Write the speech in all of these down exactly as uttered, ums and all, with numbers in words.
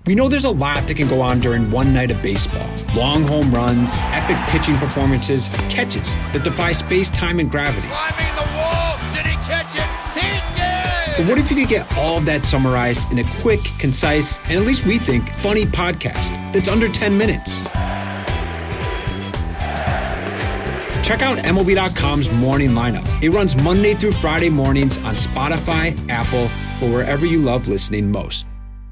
We know there's a lot that can go on during one night of baseball. Long home runs, epic pitching performances, catches that defy space, time, and gravity. Climbing the wall! Did he catch it? He did! But what if you could get all of that summarized in a quick, concise, and at least we think, funny podcast that's under ten minutes? Check out M L B dot com's Morning Lineup. It runs Monday through Friday mornings on Spotify, Apple, or wherever you love listening most.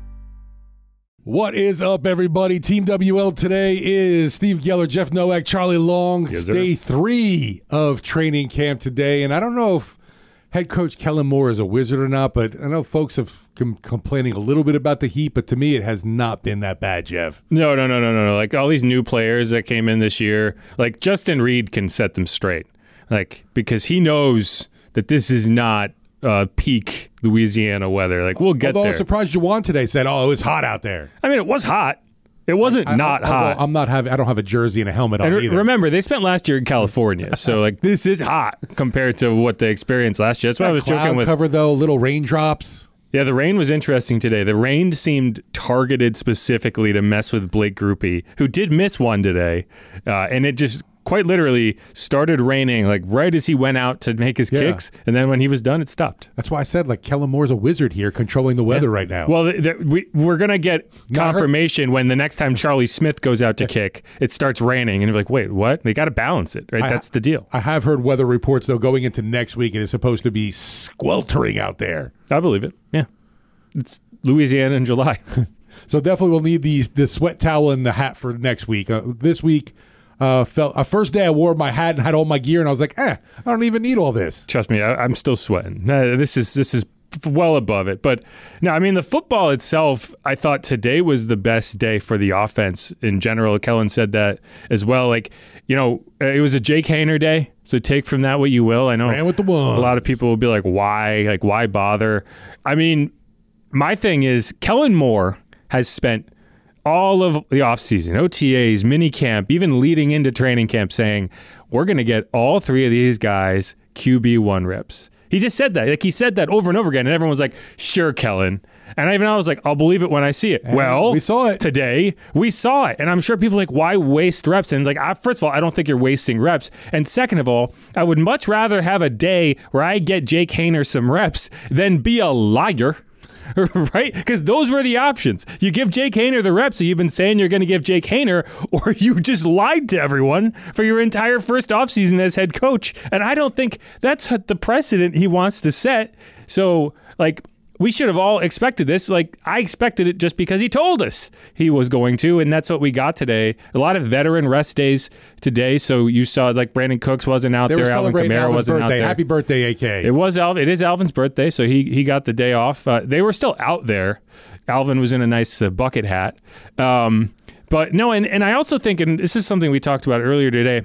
What is up, everybody? Team W L today is Steve Geller, Jeff Nowak, Charlie Long. Yes, it's sir. day three of training camp today, and I don't know if head coach Kellen Moore is a wizard or not, but I know folks have com- complaining a little bit about the heat, but to me it has not been that bad, Jeff. No, no, no, no, no, no. Like all these new players that came in this year, like Justin Reed can set them straight, like because he knows that this is not uh, peak Louisiana weather. Like we'll get Although there. I'm surprised Juwan today said, "Oh, it was hot out there." I mean, it was hot. It wasn't I, not I, hot. I'm not having. I don't have a jersey and a helmet on And re- either. remember, they spent last year in California, so like this is hot compared to what they experienced last year. That's why I was Cloud joking with. cover though, little raindrops. Yeah, the rain was interesting today. The rain seemed targeted specifically to mess with Blake Grupe, who did miss one today, uh, and it just quite literally started raining like right as he went out to make his Yeah. kicks, and then when he was done, it stopped. That's why I said like Kellen Moore's a wizard here, controlling the weather Yeah. right now. Well, th- th- we, we're going to get No, I heard- confirmation when the next time Charlie Smith goes out to kick, it starts raining, and you're like, wait, what? They got to balance it, right? I- That's the deal. I have heard weather reports, though, going into next week, it is supposed to be sweltering out there. I believe it. Yeah. It's Louisiana in July. So definitely we'll need the, the sweat towel and the hat for next week. Uh, this week, uh, felt uh, first day I wore my hat and had all my gear, and I was like, eh, I don't even need all this. Trust me, I, I'm still sweating. Uh, this is this is well above it. But no, I mean the football itself. I thought today was the best day for the offense in general. Kellen said that as well. Like you know, it was a Jake Haener day. So take from that what you will. I know Ran with the one. a lot of people will be like, why? Like why bother? I mean, my thing is Kellen Moore has spent all of the offseason, O T As, minicamp, even leading into training camp, saying, we're going to get all three of these guys Q B one reps. He just said that. Like he said that over and over again, and everyone was like, sure, Kellen. And even I was like, I'll believe it when I see it. And well, we saw it. Today. We saw it. And I'm sure people are like, why waste reps? And like, I, first of all, I don't think you're wasting reps. And second of all, I would much rather have a day where I get Jake Haener some reps than be a liar. Right? Because those were the options. You give Jake Haener the reps that you've been saying you're going to give Jake Haener, or you just lied to everyone for your entire first offseason as head coach. And I don't think that's the precedent he wants to set. So, like, we should have all expected this. Like, I expected it just because he told us he was going to, and that's what we got today. A lot of veteran rest days today. So you saw, like, Brandon Cooks wasn't out They there. were Alvin celebrating Kamara Alvin's wasn't out birthday. there. Happy birthday, A K. It was Alvin. It is Alvin's birthday, so he he got the day off. Uh, they were still out there. Alvin was in a nice uh, bucket hat. Um, but no, and, and I also think, and this is something we talked about earlier today,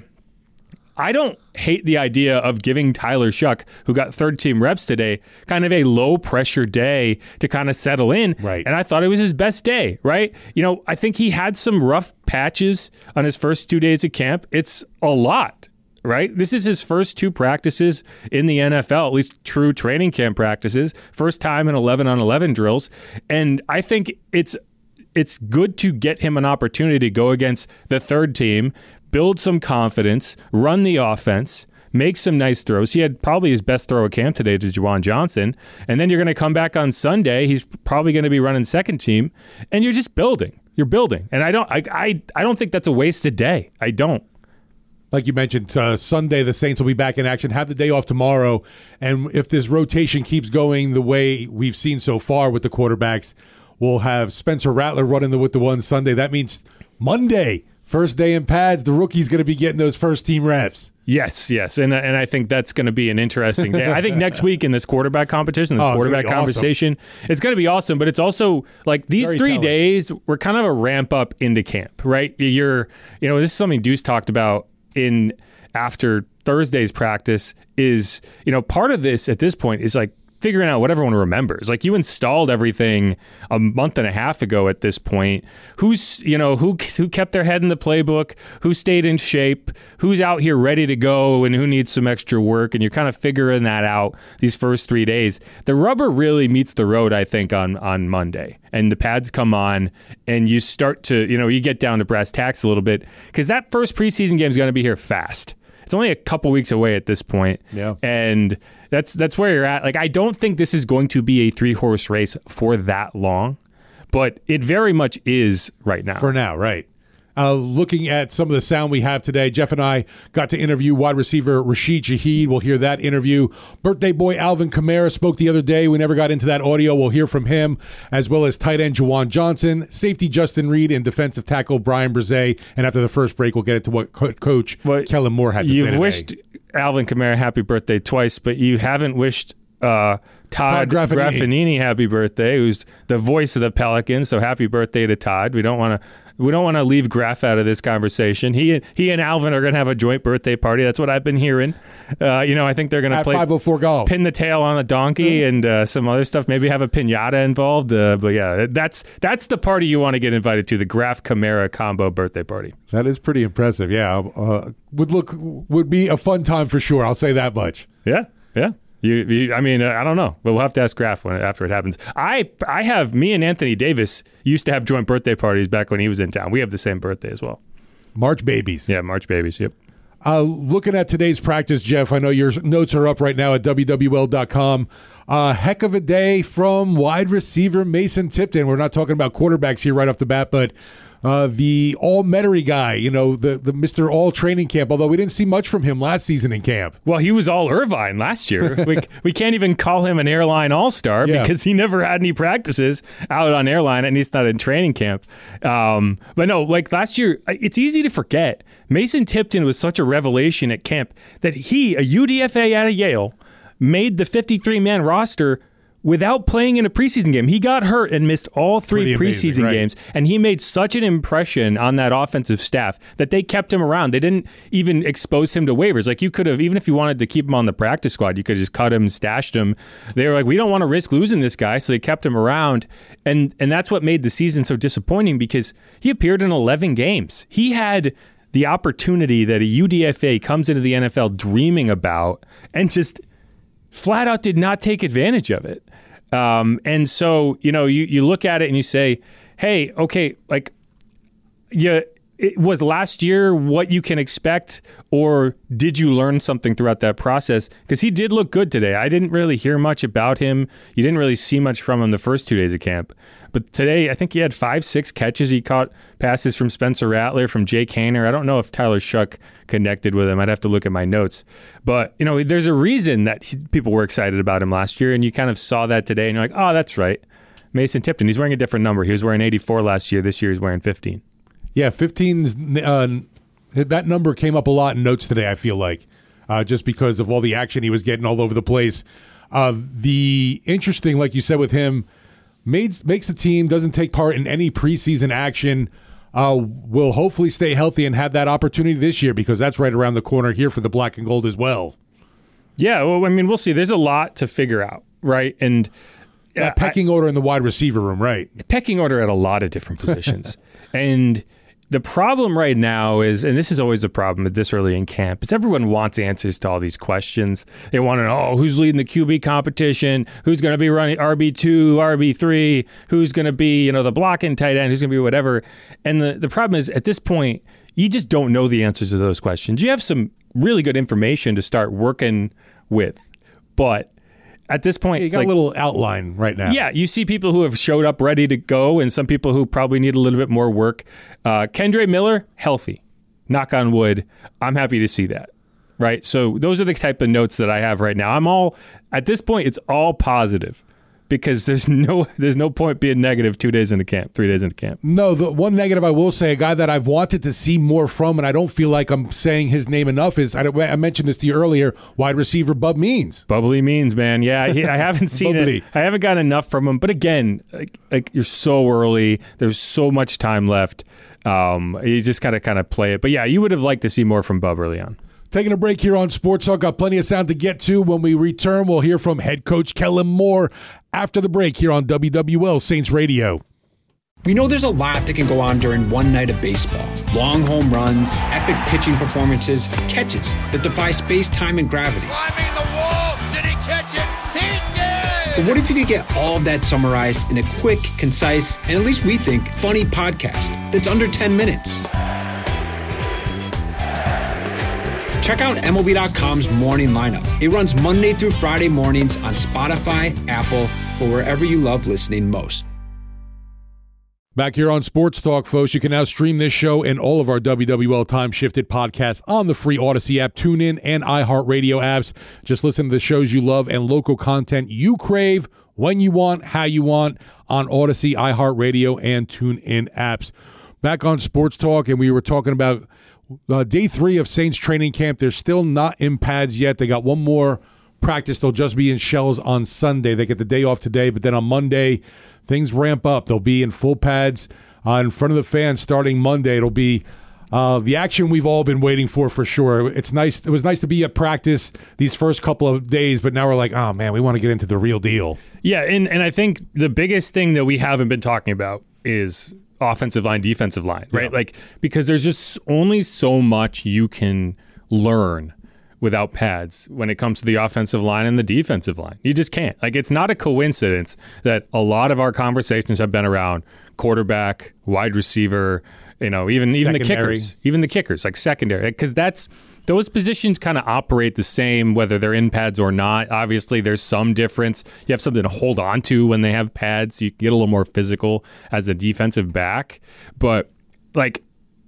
I don't hate the idea of giving Tyler Shuck, who got third team reps today, kind of a low pressure day to kind of settle in. Right. And I thought it was his best day, right? You know, I think he had some rough patches on his first two days of camp. It's a lot. Right? This is his first two practices in the N F L, at least true training camp practices. First time in eleven on eleven drills. And I think it's it's good to get him an opportunity to go against the third team, build some confidence, run the offense, make some nice throws. He had probably his best throw of camp today to Juwan Johnson. And then you're going to come back on Sunday. He's probably going to be running second team. And you're just building. You're building. And I don't I I, I don't think that's a wasted day. I don't. Like you mentioned, uh, Sunday the Saints will be back in action. Have the day off tomorrow. And if this rotation keeps going the way we've seen so far with the quarterbacks, we'll have Spencer Rattler running the, with the one Sunday. That means Monday, first day in pads, the rookie's going to be getting those first team reps. Yes, yes, and and I think that's going to be an interesting day. I think next week in this quarterback competition, this Oh, it's quarterback gonna be awesome. conversation, it's going to be awesome. But it's also like these Very three telling. days were kind of a ramp up into camp, right? You're, you know, this is something Deuce talked about in after Thursday's practice. Is you know part of this at this point is like figuring out what everyone remembers. Like, you installed everything a month and a half ago at this point. Who's, you know, who who kept their head in the playbook, who stayed in shape, who's out here ready to go, and who needs some extra work, and you're kind of figuring that out these first three days. The rubber really meets the road, I think, on, on Monday. And the pads come on, and you start to, you know, you get down to brass tacks a little bit, because that first preseason game is going to be here fast. It's only a couple weeks away at this point. Yeah. And that's that's where you're at. Like, I don't think this is going to be a three-horse race for that long, but it very much is right now. For now, right. Uh, looking at some of the sound we have today, Jeff and I got to interview wide receiver Rashid Shaheed. We'll hear that interview. Birthday boy Alvin Kamara spoke the other day. We never got into that audio. We'll hear from him, as well as tight end Juwan Johnson, safety Justin Reed, and defensive tackle Brian Brzee. And after the first break, we'll get into what co- Coach well, Kellen Moore had to you've say today. Wished Alvin Kamara happy birthday twice, but you haven't wished uh, Todd, Todd Graffanini. Graffanini happy birthday, who's the voice of the Pelicans. So happy birthday to Todd. We don't want to we don't want to leave Graf out of this conversation. He he and Alvin are going to have a joint birthday party. That's what I've been hearing. Uh, you know, I think they're going to play five oh four golf, pin the tail on a donkey, mm. and uh, some other stuff. Maybe have a piñata involved. Uh, but yeah, that's that's the party you want to get invited to, the Graf Kamara combo birthday party. That is pretty impressive. Yeah, uh, would look would be a fun time for sure. I'll say that much. Yeah, yeah. You, you, I mean, I don't know, but we'll have to ask Graf when, after it happens. I, I have me and Anthony Davis used to have joint birthday parties back when he was in town. We have the same birthday as well. March babies. Yeah, March babies. Yep. Uh, looking at today's practice, Jeff, I know your notes are up right now at W W L dot com. Uh, heck of a day from wide receiver Mason Tipton. We're not talking about quarterbacks here right off the bat, but uh, the all-Metairie guy, you know, the, the Mister All Training Camp, although we didn't see much from him last season in camp. Well, he was all Irvine last year. we, we can't even call him an airline all-star yeah. because he never had any practices out on airline, and he's not in training camp. Um, but no, like last year, it's easy to forget. Mason Tipton was such a revelation at camp that he, a U D F A out of Yale, made the fifty-three man roster without playing in a preseason game. He got hurt and missed all three Pretty preseason amazing, right? games, and he made such an impression on that offensive staff that they kept him around. They didn't even expose him to waivers. Like, you could have, even if you wanted to keep him on the practice squad, you could have just cut him, stashed him. They were like, we don't want to risk losing this guy, so they kept him around, and and that's what made the season so disappointing, because he appeared in eleven games. He had the opportunity that a U D F A comes into the N F L dreaming about, and just flat out did not take advantage of it. Um, and so, you know, you, you look at it and you say, hey, okay, like, yeah, it was last year what you can expect, or did you learn something throughout that process? Because he did look good today. I didn't really hear much about him. You didn't really see much from him the first two days of camp. But today, I think he had five, six catches. He caught passes from Spencer Rattler, from Jake Haener. I don't know if Tyler Shuck connected with him. I'd have to look at my notes. But, you know, there's a reason that he, people were excited about him last year, and you kind of saw that today, and you're like, oh, that's right. Mason Tipton, he's wearing a different number. He was wearing eighty-four last year. This year he's wearing fifteen. Yeah, fifteen, uh, that number came up a lot in notes today, I feel like, uh, just because of all the action he was getting all over the place. Uh, the interesting, like you said with him, Makes, makes the team, doesn't take part in any preseason action, uh, will hopefully stay healthy and have that opportunity this year, because that's right around the corner here for the black and gold as well. Yeah, well, I mean, we'll see. There's a lot to figure out, right? And uh, that pecking I, order in the wide receiver room, right? Pecking order at a lot of different positions. And the problem right now is, and this is always a problem at this early in camp, is everyone wants answers to all these questions. They want to know, oh, who's leading the Q B competition? Who's going to be running R B two, R B three? Who's going to be, you know, the blocking tight end? Who's going to be whatever? And the, the problem is, at this point, you just don't know the answers to those questions. You have some really good information to start working with, but at this point, yeah, you it's got like a little outline right now. Yeah, you see people who have showed up ready to go, and some people who probably need a little bit more work. Uh, Kendre Miller, healthy. Knock on wood. I'm happy to see that. Right? So those are the type of notes that I have right now. I'm all, at this point, it's all positive, because there's no there's no point being negative two days into camp, three days into camp. No, the one negative I will say, a guy that I've wanted to see more from, and I don't feel like I'm saying his name enough, is, I, I mentioned this to you earlier, wide receiver Bub Means. Bubbly Means, man. Yeah, he, I haven't seen it. I haven't gotten enough from him. But again, like, like you're so early. There's so much time left. Um, you just got to kind of play it. But yeah, you would have liked to see more from Bub early on. Taking a break here on Sports Talk. Got plenty of sound to get to. When we return, we'll hear from head coach Kellen Moore after the break here on W W L Saints Radio. We know there's a lot that can go on during one night of baseball. Long home runs, epic pitching performances, catches that defy space, time, and gravity. Climbing the wall. Did he catch it? He did! But what if you could get all of that summarized in a quick, concise, and at least we think, funny podcast that's under ten minutes? Check out M L B dot com's Morning Lineup. It runs Monday through Friday mornings on Spotify, Apple, or wherever you love listening most. Back here on Sports Talk, folks, you can now stream this show and all of our W W L Time Shifted podcasts on the free Odyssey app, TuneIn, and iHeartRadio apps. Just listen to the shows you love and local content you crave when you want, how you want, on Odyssey, iHeartRadio, and TuneIn apps. Back on Sports Talk, and we were talking about uh, day three of Saints training camp. They're still not in pads yet. They got one more practice. They'll just be in shells on Sunday. They get the day off today, but then on Monday, things ramp up. They'll be in full pads uh, in front of the fans starting Monday. It'll be uh, the action we've all been waiting for for sure. It's nice. It was nice to be at practice these first couple of days, but now we're like, oh, man, we want to get into the real deal. Yeah, and, and I think the biggest thing that we haven't been talking about is offensive line, defensive line, right? Yeah. Like, because there's just only so much you can learn without pads when it comes to the offensive line and the defensive line. You just can't. Like, it's not a coincidence that a lot of our conversations have been around quarterback, wide receiver, you know, even even the kickers, even the kickers, like secondary, because that's those positions kind of operate the same whether they're in pads or not. Obviously, there's some difference. You have something to hold on to when they have pads. You get a little more physical as a defensive back. But, like,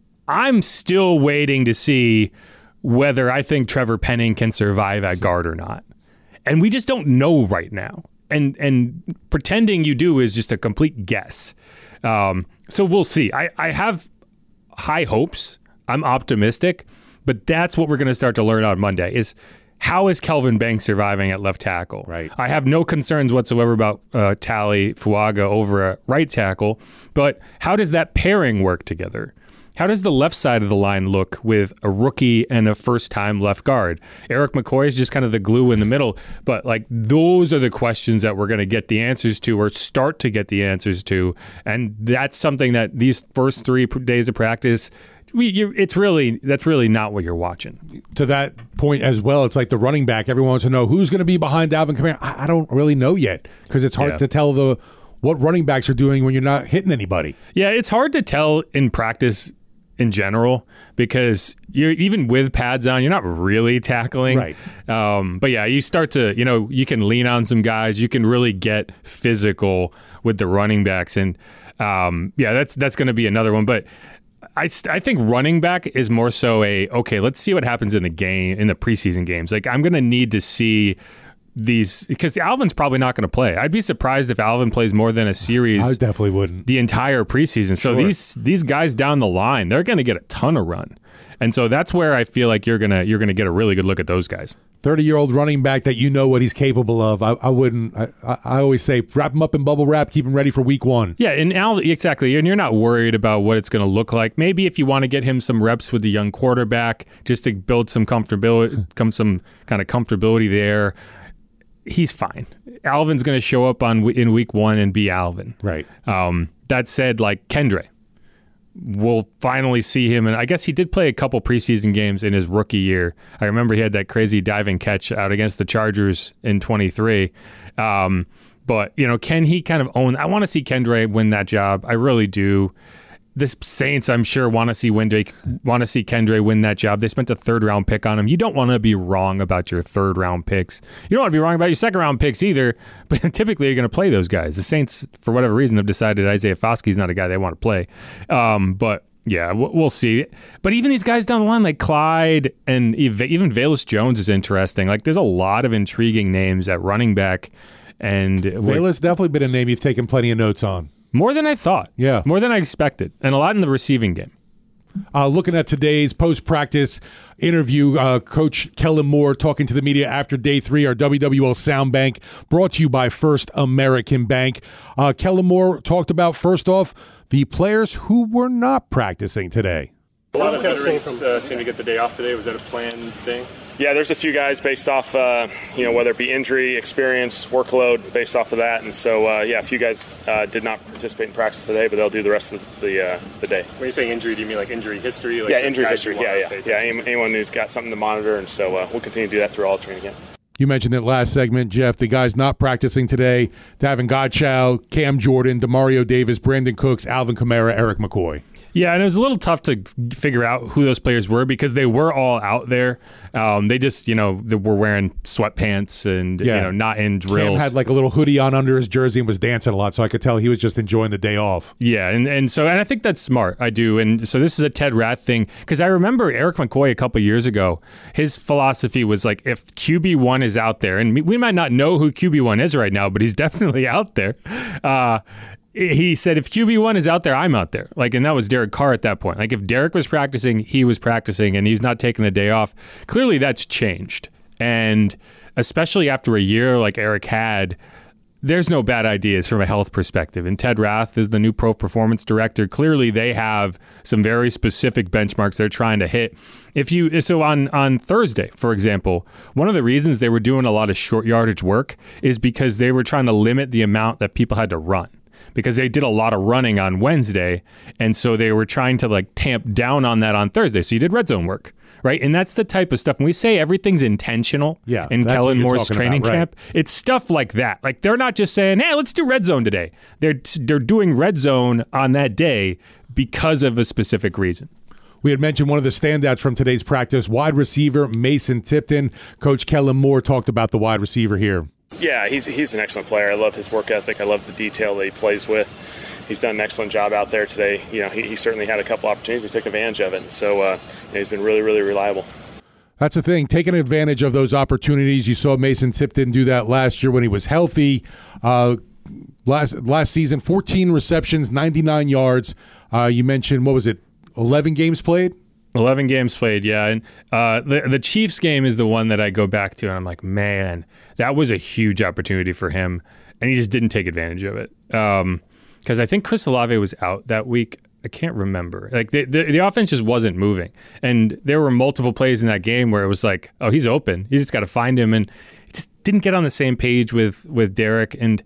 I'm still waiting to see whether I think Trevor Penning can survive at guard or not. And we just don't know right now. And and pretending you do is just a complete guess. Um, so we'll see. I, I have high hopes. I'm optimistic. But that's what we're going to start to learn on Monday is how is Kelvin Banks surviving at left tackle? Right. I have no concerns whatsoever about uh, Tali Fuaga over at right tackle. But how does that pairing work together? How does the left side of the line look with a rookie and a first-time left guard? Eric McCoy is just kind of the glue in the middle, but like those are the questions that we're going to get the answers to or start to get the answers to, and that's something that these first three days of practice, we, you, it's really that's really not what you're watching. To that point as well, it's like the running back. Everyone wants to know who's going to be behind Alvin Kamara. I, I don't really know yet because it's hard Yeah. to tell the what running backs are doing when you're not hitting anybody. Yeah, it's hard to tell in practice in general, because you're even with pads on, you're not really tackling. Right. Um, but yeah, you start to, you know, you can lean on some guys. You can really get physical with the running backs. And um, yeah, that's that's going to be another one. But I, I think running back is more so a, okay, let's see what happens in the game, in the preseason games. Like, I'm going to need to see these, because Alvin's probably not going to play. I'd be surprised if Alvin plays more than a series. I definitely wouldn't. The entire preseason. So Sure. these these guys down the line, they're going to get a ton of run. And so that's where I feel like you're going to you're going to get a really good look at those guys. thirty-year-old running back that you know what he's capable of. I, I wouldn't. I, I always say wrap him up in bubble wrap, keep him ready for week one. Yeah, and Al, exactly. And you're not worried about what it's going to look like. Maybe if you want to get him some reps with the young quarterback, just to build some comfortability, come some kind of comfortability there. He's fine. Alvin's going to show up on in week one and be Alvin. Right. Um, that said, like Kendre, we'll finally see him. And I guess he did play a couple preseason games in his rookie year. I remember he had that crazy diving catch out against the Chargers in twenty-three. Um, but, you know, can he kind of own? I want to see Kendre win that job. I really do. The Saints, I'm sure, want to see Wende, want to see Kendre win that job. They spent a third round pick on him. You don't want to be wrong about your third round picks. You don't want to be wrong about your second round picks either. But typically, you're going to play those guys. The Saints, for whatever reason, have decided Isaiah Foskey's not a guy they want to play. Um, but yeah, we'll see. But even these guys down the line, like Clyde and even Velus Jones, is interesting. Like, there's a lot of intriguing names at running back, and Velus definitely been a name you've taken plenty of notes on. More than I thought. Yeah. More than I expected. And a lot in the receiving game. Uh, looking at today's post-practice interview, uh, Coach Kellen Moore talking to the media after day three, our W W L Sound Bank, brought to you by First American Bank. Uh, Kellen Moore talked about, first off, the players who were not practicing today. A lot of veterans uh, seem to get the day off today. Was that a planned thing? Yeah, there's a few guys based off, uh, you know, whether it be injury, experience, workload, based off of that. And so, uh, yeah, a few guys uh, did not participate in practice today, but they'll do the rest of the uh, the day. When you say injury, do you mean like injury history? Like yeah, injury history. Yeah, yeah, yeah. Anyone who's got something to monitor, and so uh, we'll continue to do that through all training camp. You mentioned it last segment, Jeff. The guys not practicing today: Davin Godchow, Cam Jordan, Demario Davis, Brandon Cooks, Alvin Kamara, Eric McCoy. Yeah, and it was a little tough to figure out who those players were because they were all out there. Um, they just, you know, they were wearing sweatpants and, yeah. you know, not in drills. Cam had like a little hoodie on under his jersey and was dancing a lot, so I could tell he was just enjoying the day off. Yeah, and, and so and I think that's smart. I do. And so this is a Ted Rath thing because I remember Eric McCoy a couple years ago, his philosophy was like if Q B one is out there, and we might not know who Q B one is right now, but he's definitely out there. Uh He said, if Q B one is out there, I'm out there. Like, and that was Derek Carr at that point. Like, if Derek was practicing, he was practicing, and he's not taking a day off. Clearly, that's changed. And especially after a year like Eric had, there's no bad ideas from a health perspective. And Ted Rath is the new pro performance director. Clearly, they have some very specific benchmarks they're trying to hit. If you so on on Thursday, for example, one of the reasons they were doing a lot of short yardage work is because they were trying to limit the amount that people had to run. Because they did a lot of running on Wednesday, and so they were trying to like tamp down on that on Thursday. So you did red zone work, right? And that's the type of stuff. When we say everything's intentional yeah, in Kellen Moore's training about, right. camp, it's stuff like that. Like they're not just saying, hey, let's do red zone today. They're they're doing red zone on that day because of a specific reason. We had mentioned one of the standouts from today's practice, wide receiver Mason Tipton. Coach Kellen Moore talked about the wide receiver here. Yeah, he's he's an excellent player. I love his work ethic. I love the detail that he plays with. He's done an excellent job out there today. You know, he, he certainly had a couple opportunities to take advantage of it. And so uh, you know, he's been really, really reliable. That's the thing, taking advantage of those opportunities. You saw Mason Tipton do that last year when he was healthy. Uh, last last season, fourteen receptions, ninety-nine yards. Uh, you mentioned, what was it, eleven games played? eleven games played, yeah. And uh, the the Chiefs game is the one that I go back to, and I'm like, man, that was a huge opportunity for him, and he just didn't take advantage of it. Um, because I think Chris Olave was out that week. I can't remember. Like the, the the offense just wasn't moving, and there were multiple plays in that game where it was like, oh, he's open. You just got to find him, and he just didn't get on the same page with with Derek. And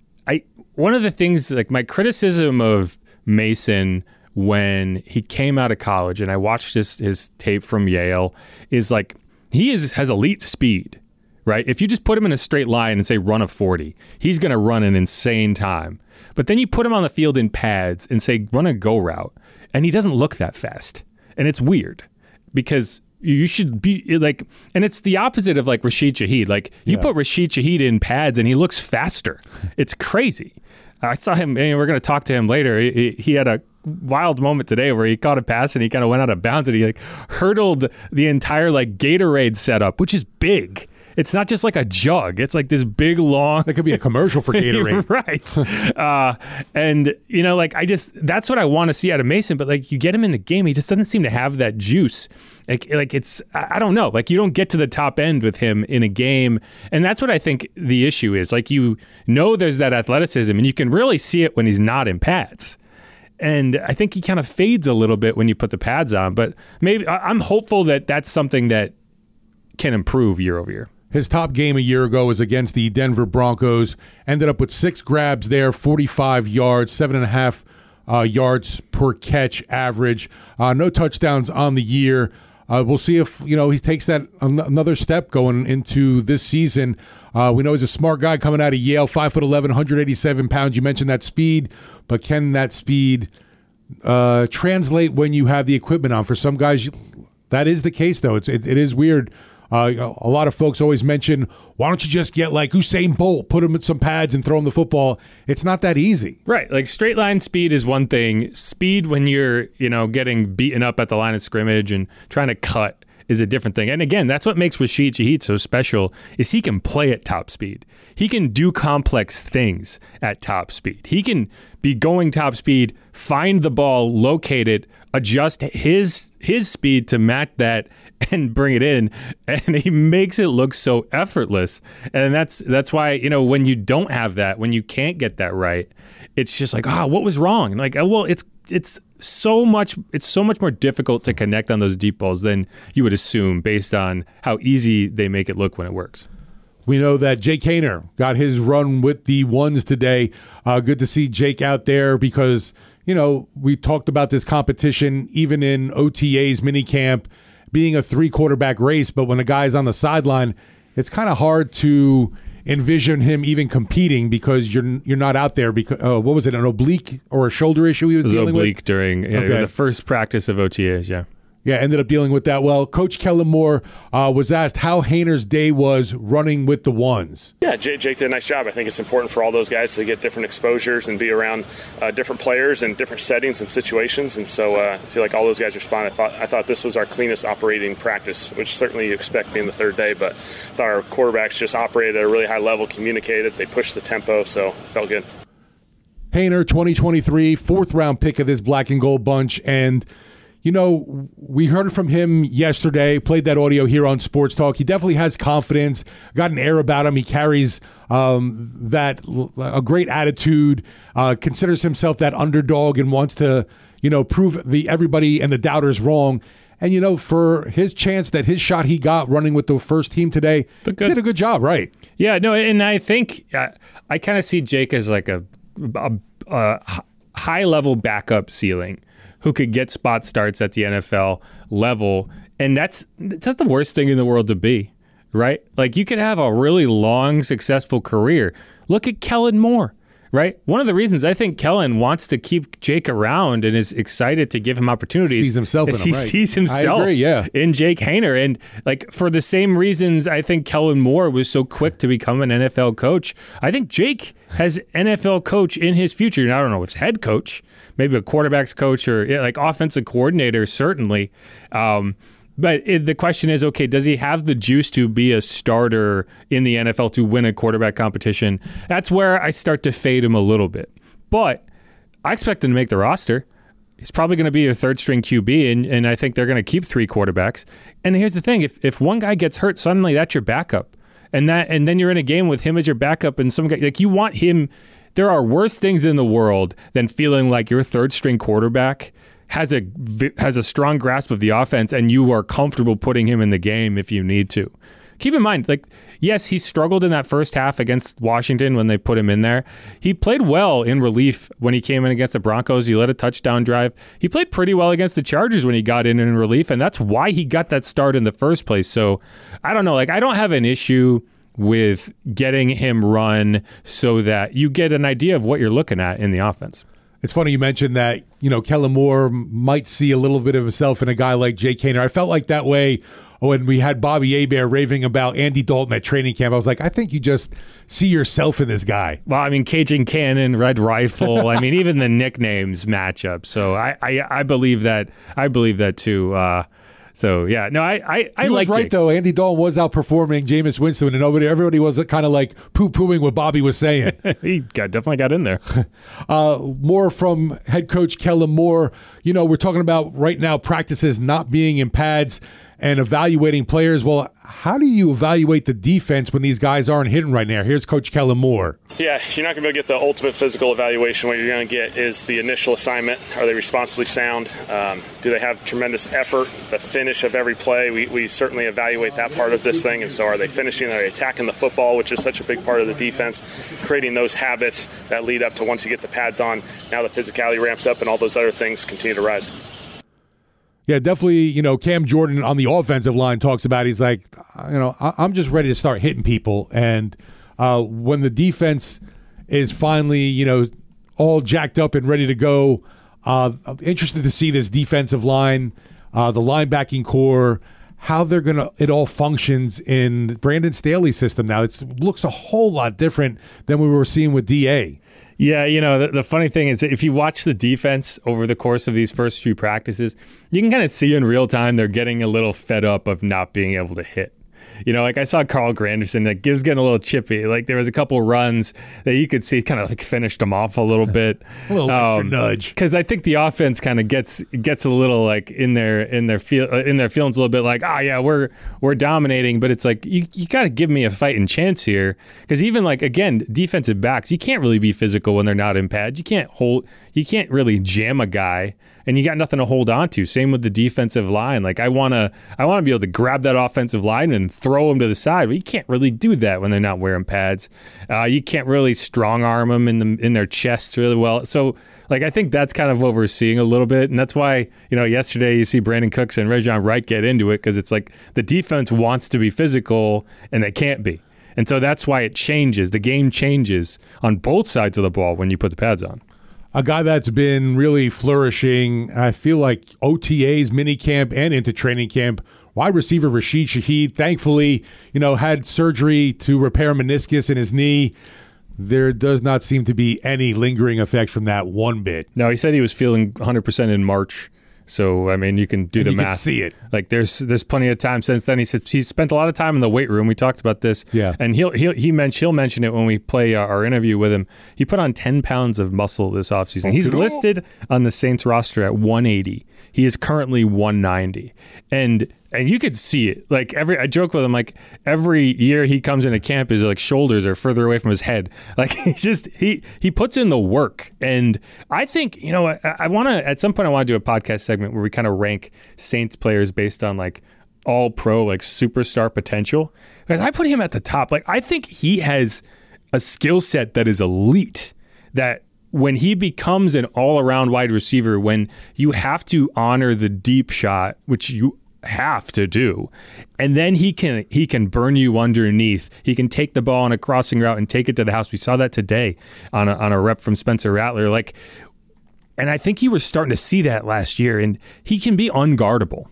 I one of the things, like my criticism of Mason when he came out of college, and I watched his his tape from Yale, is like he is has elite speed, right? If you just put him in a straight line and say run a forty, he's going to run an insane time. But then you put him on the field in pads and say run a go route, and he doesn't look that fast. And it's weird because you should be like, and it's the opposite of like Rashid Shaheed. Like you yeah. put Rashid Shaheed in pads and he looks faster. It's crazy. I saw him, and we're going to talk to him later. He, he had a wild moment today where he caught a pass and he kind of went out of bounds and he like hurdled the entire like Gatorade setup, which is big. It's not just like a jug. It's like this big, long... That could be a commercial for Gatorade. Right. Uh, and, you know, like, I just... That's what I want to see out of Mason, but, like, you get him in the game, he just doesn't seem to have that juice. Like, like it's... I don't know. Like, you don't get to the top end with him in a game, and that's what I think the issue is. Like, you know there's that athleticism, and you can really see it when he's not in pads. And I think he kind of fades a little bit when you put the pads on, but maybe... I'm hopeful that that's something that can improve year over year. His top game a year ago was against the Denver Broncos. Ended up with six grabs there, forty-five yards, seven and a half uh, yards per catch average. Uh, no touchdowns on the year. Uh, we'll see if you know he takes that an- another step going into this season. Uh, we know he's a smart guy coming out of Yale, five foot eleven, one hundred eighty-seven pounds. You mentioned that speed, but can that speed uh, translate when you have the equipment on? For some guys, you, that is the case, though. It's, it, it is weird. Uh, a lot of folks always mention, why don't you just get like Usain Bolt, put him with some pads and throw him the football? It's not that easy. Right. Like straight line speed is one thing. Speed when you're, you know, getting beaten up at the line of scrimmage and trying to cut is a different thing. And again, that's what makes Rashid Shaheed so special is he can play at top speed. He can do complex things at top speed. He can be going top speed, find the ball, locate it, adjust his his speed to match that and bring it in, and he makes it look so effortless. And that's that's why, you know, when you don't have that, when you can't get that right, it's just like, ah, oh, what was wrong? And like, oh, well, it's it's so much it's so much more difficult to connect on those deep balls than you would assume based on how easy they make it look when it works. We know that Jake Haener got his run with the ones today. Uh, good to see Jake out there because, you know, we talked about this competition even in O T As, minicamp, being a three-quarterback race. But when a guy's on the sideline, it's kind of hard to envision him even competing because you're you're not out there. Because uh, what was it, an oblique or a shoulder issue he was, it was dealing oblique with? during yeah, Okay. the first practice of O T As, yeah. Yeah, ended up dealing with that. Well, Coach Kellen Moore uh, was asked how Haener's day was running with the ones. Yeah, Jake, Jake did a nice job. I think it's important for all those guys to get different exposures and be around uh, different players in different settings and situations. And so uh, I feel like all those guys responded. I thought, I thought this was our cleanest operating practice, which certainly you expect being the third day. But I thought our quarterbacks just operated at a really high level, communicated. They pushed the tempo, so it felt good. Haener, twenty twenty-three, fourth round pick of this black and gold bunch. And you know, we heard from him yesterday, played that audio here on Sports Talk. He definitely has confidence, got an air about him. He carries um, that a great attitude, uh, considers himself that underdog and wants to, you know, prove the everybody and the doubters wrong. And, you know, for his chance that his shot he got running with the first team today, good. did a good job, right? Yeah, no, and I think uh, I kind of see Jake as like a, a, a high-level backup ceiling who could get spot starts at the N F L level. And that's that's the worst thing in the world to be, right? Like, you could have a really long, successful career. Look at Kellen Moore, right? One of the reasons I think Kellen wants to keep Jake around and is excited to give him opportunities Sees himself in is him, he right. sees himself I agree, yeah. in Jake Haener. And, like, for the same reasons I think Kellen Moore was so quick to become an N F L coach, I think Jake has N F L coach in his future. And I don't know if it's head coach, maybe a quarterback's coach or yeah, like offensive coordinator, certainly. Um, but it, the question is, okay, does he have the juice to be a starter in the N F L to win a quarterback competition? That's where I start to fade him a little bit. But I expect him to make the roster. He's probably going to be a third-string Q B, and, and I think they're going to keep three quarterbacks. And here's the thing. If if one guy gets hurt, suddenly that's your backup. And that, and then you're in a game with him as your backup, and some guy, like, you want him. There are worse things in the world than feeling like your third-string quarterback has a has a strong grasp of the offense, and you are comfortable putting him in the game if you need to. Keep in mind, like, yes, he struggled in that first half against Washington when they put him in there. He played well in relief when he came in against the Broncos. He led a touchdown drive. He played pretty well against the Chargers when he got in in relief, and that's why he got that start in the first place. So I don't know. Like, I don't have an issue with getting him run so that you get an idea of what you're looking at in the offense. It's funny you mentioned that, you know, Kellen Moore might see a little bit of himself in a guy like Jake Haener. I felt like that way when we had Bobby Hebert raving about Andy Dalton at training camp. I was like, I think you just see yourself in this guy. Well, I mean, Cajun Cannon, Red Rifle. I mean, even the nicknames match up. So I, I, I believe that. I believe that too. Uh, So, yeah, no, I I, I he like was right, Jake. though. Andy Dalton was outperforming Jameis Winston, and nobody, everybody was kind of like poo-pooing what Bobby was saying. He got, definitely got in there. uh, more from head coach Kellen Moore. You know, we're talking about right now practices not being in pads and evaluating players. Well, how do you evaluate the defense when these guys aren't hitting right now? Here's Coach Kellen Moore. Yeah, you're not going to be able to get the ultimate physical evaluation. What you're going to get is the initial assignment. Are they responsibly sound? Um, do they have tremendous effort? The finish of every play, we, we certainly evaluate that part of this thing. And so are they finishing? Are they attacking the football, which is such a big part of the defense? Creating those habits that lead up to once you get the pads on, now the physicality ramps up and all those other things continue to rise. Yeah, definitely, you know, Cam Jordan on the offensive line talks about it. He's like, you know, I'm just ready to start hitting people. And uh, when the defense is finally, you know, all jacked up and ready to go, uh, I'm interested to see this defensive line, uh, the linebacking core, how they're going to, it all functions in Brandon Staley's system now. It looks a whole lot different than we were seeing with D A. Yeah, you know, the, the funny thing is if you watch the defense over the course of these first few practices, you can kind of see in real time they're getting a little fed up of not being able to hit. You know, like I saw Carl Granderson, that gives getting a little chippy. Like there was a couple runs that you could see kind of like finished them off a little bit. a little um, extra nudge. Because I think the offense kind of gets gets a little like in their in their feel uh, in their feelings a little bit like, ah, oh, yeah, we're we're dominating, but it's like you you got to give me a fighting chance here. Because even like again, defensive backs, you can't really be physical when they're not in pads. You can't hold you can't really jam a guy, and you got nothing to hold on to. Same with the defensive line. Like I want to, I want to be able to grab that offensive line and throw him to the side, but you can't really do that when they're not wearing pads. Uh, you can't really strong arm them in the in their chests really well. So, like I think that's kind of what we're seeing a little bit, and that's why you know yesterday you see Brandon Cooks and Rajon Wright get into it because it's like the defense wants to be physical and they can't be. And so that's why it changes. The game changes on both sides of the ball when you put the pads on. A guy that's been really flourishing, I feel like O T As, minicamp, and into training camp, wide receiver Rashid Shaheed, thankfully, you know, had surgery to repair a meniscus in his knee. There does not seem to be any lingering effects from that one bit. No, he said he was feeling one hundred percent in March. So, I mean, you can do and the you math. You can see it. Like, there's there's plenty of time since then. He said he's spent a lot of time in the weight room. We talked about this. Yeah. And he'll, he'll, he mention, he'll mention it when we play our, our interview with him. He put on ten pounds of muscle this offseason. He's listed on the Saints roster at one eighty. He is currently one ninety. And and you could see it. Like, every I joke with him, like, every year he comes into camp, his, like, shoulders are further away from his head. Like, he just, he he puts in the work. And I think, you know, I, I want to, at some point I want to do a podcast segment where we kind of rank Saints players based on, like, all pro, like, superstar potential. Because I put him at the top. Like, I think he has a skill set that is elite, that when he becomes an all-around wide receiver, when you have to honor the deep shot, which you have to do, and then he can he can burn you underneath. He can take the ball on a crossing route and take it to the house. We saw that today on a, on a rep from Spencer Rattler. Like, and I think you were starting to see that last year, and he can be unguardable.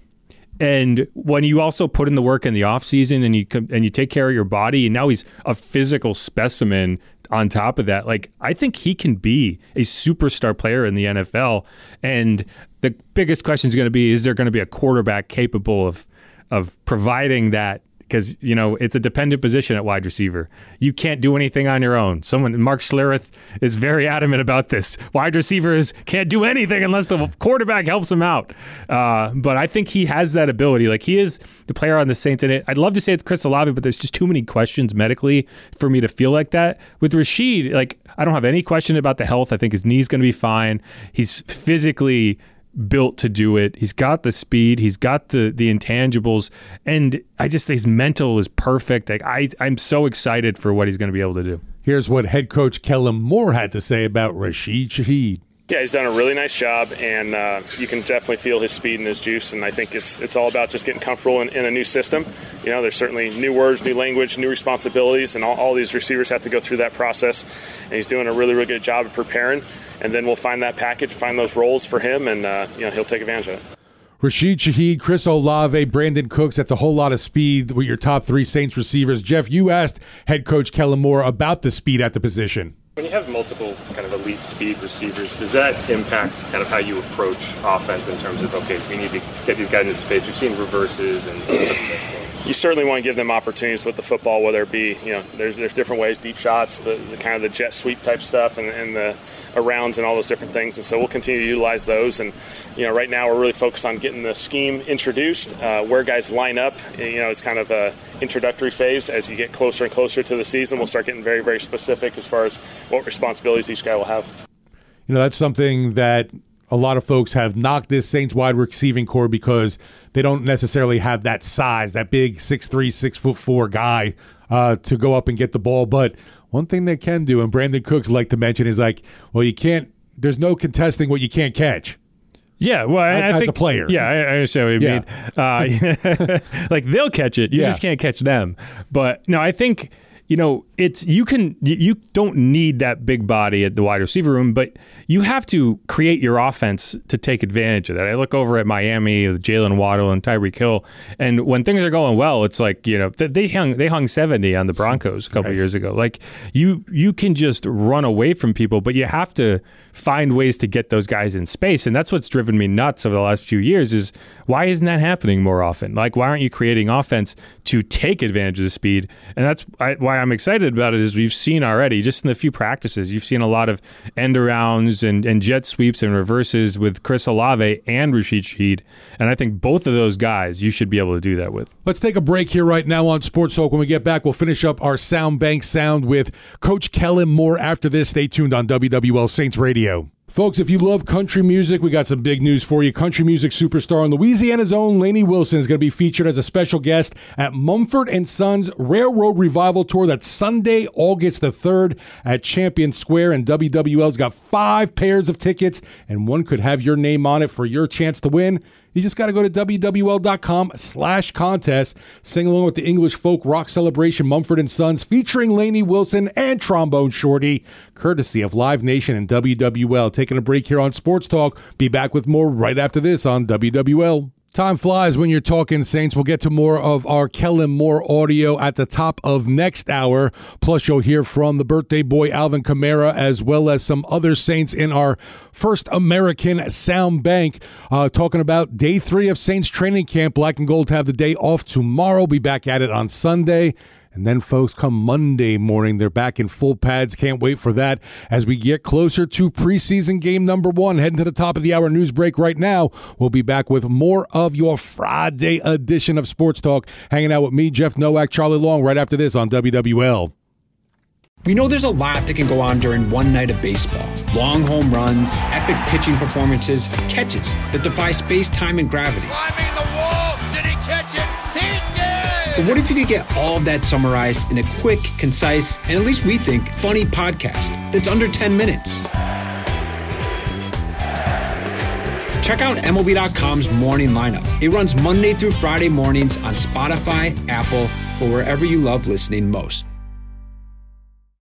And when you also put in the work in the offseason and you and you take care of your body, and now he's a physical specimen on top of that, like, I think he can be a superstar player in the N F L. And the biggest question is going to be, is there going to be a quarterback capable of of providing that? Because, you know, it's a dependent position at wide receiver. You can't do anything on your own. Someone, Mark Schlereth, is very adamant about this. Wide receivers can't do anything unless the quarterback helps him out. Uh, but I think he has that ability. Like, he is the player on the Saints. And it, I'd love to say it's Chris Olave, but there's just too many questions medically for me to feel like that. With Rashid, like, I don't have any question about the health. I think his knee's going to be fine. He's physically built to do it. He's got the speed. He's got the the intangibles, and I just think his mental is perfect. Like, I, I'm so excited for what he's going to be able to do. Here's what head coach Kellen Moore had to say about Rashid Shaheed. Yeah, he's done a really nice job, and uh, you can definitely feel his speed and his juice, and I think it's it's all about just getting comfortable in, in a new system. You know, there's certainly new words, new language, new responsibilities, and all, all these receivers have to go through that process, and he's doing a really, really good job of preparing, and then we'll find that package, find those roles for him, and uh, you know, he'll take advantage of it. Rashid Shaheed, Chris Olave, Brandon Cooks, that's a whole lot of speed with your top three Saints receivers. Jeff, you asked head coach Kellen Moore about the speed at the position. When you have multiple kind of elite speed receivers, does that impact kind of how you approach offense in terms of, okay, we need to get these guys into space? We've seen reverses and you certainly want to give them opportunities with the football, whether it be, you know, there's there's different ways, deep shots, the, the kind of the jet sweep type stuff, and, and the arounds and all those different things. And so we'll continue to utilize those. And, you know, right now we're really focused on getting the scheme introduced, uh, where guys line up. You know, it's kind of a introductory phase. As you get closer and closer to the season, we'll start getting very, very specific as far as what responsibilities each guy will have. You know, that's something that a lot of folks have knocked this Saints wide receiving core because they don't necessarily have that size, that big six three, six foot four guy uh, to go up and get the ball. But one thing they can do, and Brandon Cooks like to mention, is like, well, you can't, there's no contesting what you can't catch. Yeah, well, as, I as think, a player. Yeah, I, I understand what you yeah. mean. Uh, like, they'll catch it. You yeah. just can't catch them. But, no, I think, you know, it's you can you don't need that big body at the wide receiver room, but you have to create your offense to take advantage of that. I look over at Miami with Jalen Waddle and Tyreek Hill, and when things are going well, it's like, you know, they hung they hung seventy on the Broncos a couple right. years ago. Like, you you can just run away from people, but you have to find ways to get those guys in space, and that's what's driven me nuts over the last few years. Is why isn't that happening more often? Like, why aren't you creating offense to take advantage of the speed? And that's why I'm excited about it. Is we've seen already, just in the few practices, you've seen a lot of end arounds and, and jet sweeps and reverses with Chris Olave and Rashid Shaheed. And I think both of those guys you should be able to do that with. Let's take a break here right now on Sports Talk. When we get back, we'll finish up our Sound Bank Sound with Coach Kellen Moore after this. Stay tuned on W W L Saints Radio. Folks, if you love country music, we got some big news for you. Country music superstar and Louisiana's own Lainey Wilson is going to be featured as a special guest at Mumford and Sons Railroad Revival Tour. That's Sunday, August the third at Champion Square, and W W L's got five pairs of tickets, and one could have your name on it for your chance to win. You just got to go to W W L dot com slash contest. Sing along with the English folk rock celebration Mumford and Sons featuring Lainey Wilson and Trombone Shorty, courtesy of Live Nation and W W L. Taking a break here on Sports Talk. Be back with more right after this on W W L. Time flies when you're talking Saints. We'll get to more of our Kellen Moore audio at the top of next hour. Plus, you'll hear from the birthday boy Alvin Kamara, as well as some other Saints in our First American Sound Bank, uh, talking about day three of Saints training camp. Black and Gold have the day off tomorrow. Be back at it on Sunday. And then, folks, come Monday morning, they're back in full pads. Can't wait for that as we get closer to preseason game number one. Heading to the top of the hour news break right now. We'll be back with more of your Friday edition of Sports Talk. Hanging out with me, Jeff Nowak, Charlie Long, right after this on W W L. We know there's a lot that can go on during one night of baseball. Long home runs, epic pitching performances, catches that defy space, time, and gravity. Climbing the wall. Did he catch it? He did! But what if you could get all of that summarized in a quick, concise, and at least we think, funny podcast that's under ten minutes? Check out M L B dot com's Morning Lineup. It runs Monday through Friday mornings on Spotify, Apple, or wherever you love listening most.